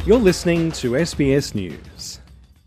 You're listening to SBS News.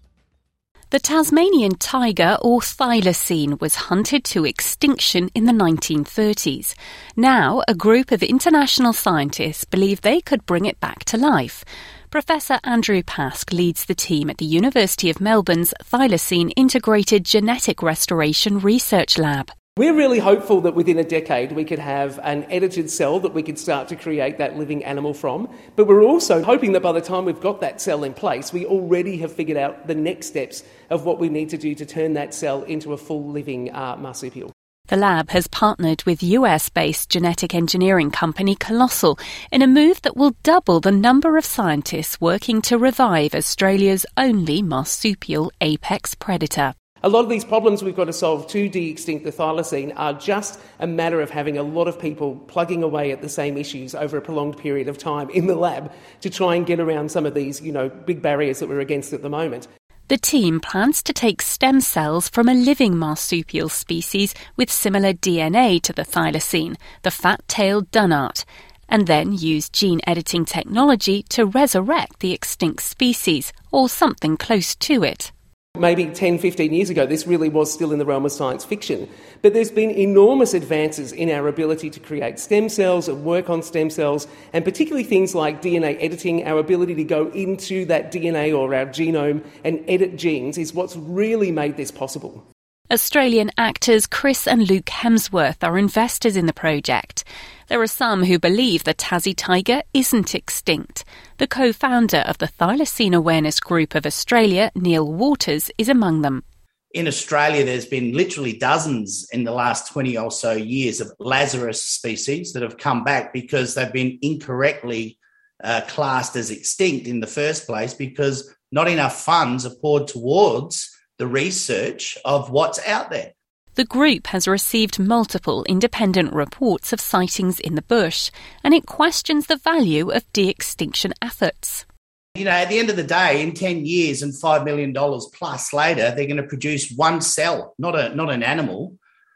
The Tasmanian tiger, or thylacine, was hunted to extinction in the 1930s. Now, a group of international scientists believe they could bring it back to life. Professor Andrew Pask leads the team at the University of Melbourne's Thylacine Integrated Genetic Restoration Research Lab. We're really hopeful that within a decade we could have an edited cell that we could start to create that living animal from. But we're also hoping that by the time we've got that cell in place, we already have figured out the next steps of what we need to do to turn that cell into a full living marsupial. The lab has partnered with US-based genetic engineering company Colossal in a move that will double the number of scientists working to revive Australia's only marsupial apex predator. A lot of these problems we've got to solve to de-extinct the thylacine are just a matter of having a lot of people plugging away at the same issues over a prolonged period of time in the lab to try and get around some of these, big barriers that we're against at the moment. The team plans to take stem cells from a living marsupial species with similar DNA to the thylacine, the fat-tailed dunnart, and then use gene editing technology to resurrect the extinct species, or something close to it. Maybe 10, 15 years ago, this really was still in the realm of science fiction. But there's been enormous advances in our ability to create stem cells and work on stem cells, and particularly things like DNA editing. Our ability to go into that DNA or our genome and edit genes is what's really made this possible. Australian actors Chris and Luke Hemsworth are investors in the project. There are some who believe the Tassie tiger isn't extinct. The co-founder of the Thylacine Awareness Group of Australia, Neil Waters, is among them. In Australia, there's been literally dozens in the last 20 or so years of Lazarus species that have come back because they've been incorrectly classed as extinct in the first place because not enough funds are poured towards the research of what's out there. The group has received multiple independent reports of sightings in the bush, and it questions the value of de-extinction efforts. At the end of the day, in 10 years and $5 million plus later, they're going to produce one cell, not an animal.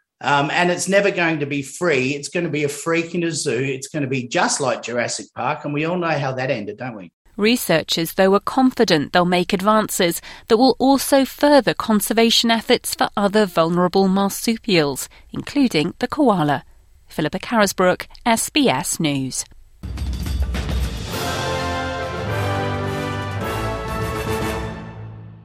And it's never going to be free. It's going to be a freak in a zoo. It's going to be just like Jurassic Park, and we all know how that ended, don't we? Researchers, though, are confident they'll make advances that will also further conservation efforts for other vulnerable marsupials, including the koala. Philippa Carisbrook, SBS News.